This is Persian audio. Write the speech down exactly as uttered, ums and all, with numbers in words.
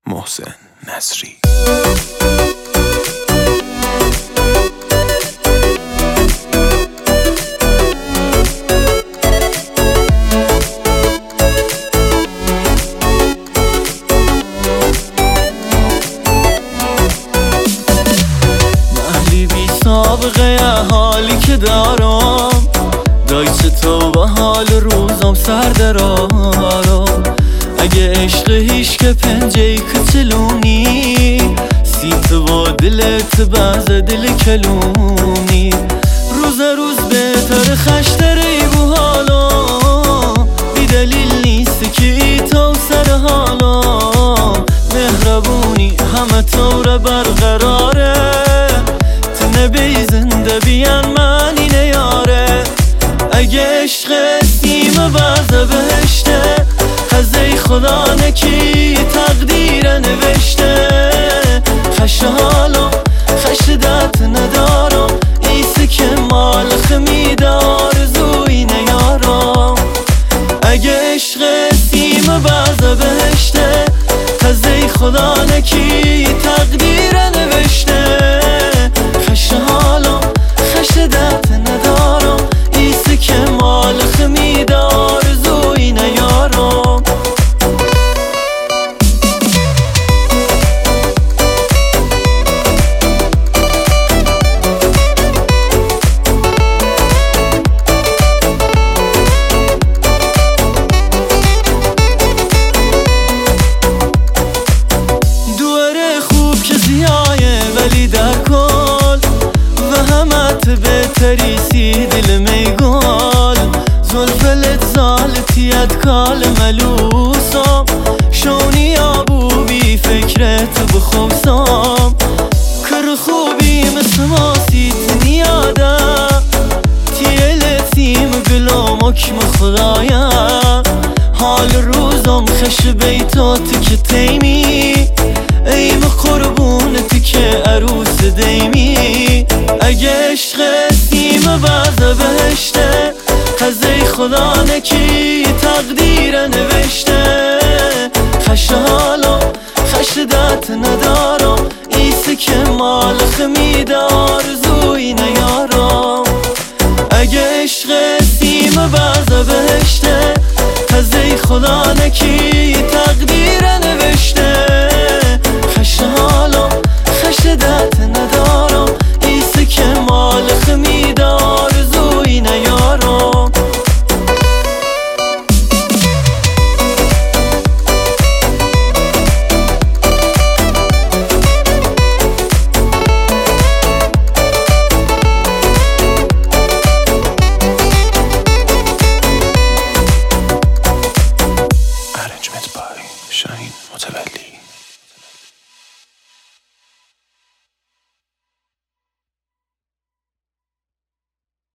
محسن نصری. محلی بی سابقه حالی که دارم، دایچه تو به حال روزم سر درارم. اگه عشق هیش که پنجه کتلونی، سیت و دلت باز دل کلونی. روز روز بهتر خشتر ای بو حالم، بی دلیل نیست که ای تو سر حالم. مهربونی همه طور برقراره، تنبی زنده بیان من اینه یاره. اگه عشق سیم باز بهشته، خزه خدا نکی تقدیر نوشته. خش حالم خش دت ندارم، ایسی که مال خمیده آرزوی نیارم. اگه عشق سیم باز بهشته، خزه خدا نکی تقدیر نوشته. خش حالم خش دت ندارم، ایسی که مال خمیده آرزوی نیارم. ولی در کل و همت بهتریسی دل میگل. زلفلت زالتیت کال ملوسم، شونی آبو بی فکرت بخوبسم. کر خوبی مثل ماسیت نیاده، تیلتیم گلوم اکم خدایا. حال روزم خش بیتات که تیمی، ایم قربونتی که عروس دیمی. اگه عشق سیم باز بهشته، خزه خدا نکی تقدیر نوشته. خش حالم خش دت ندارم، ایسی که مال خمیده آرزوی نیارم. اگه عشق سیم باز بهشته، خزه خدا نکی تقدیر نوشته.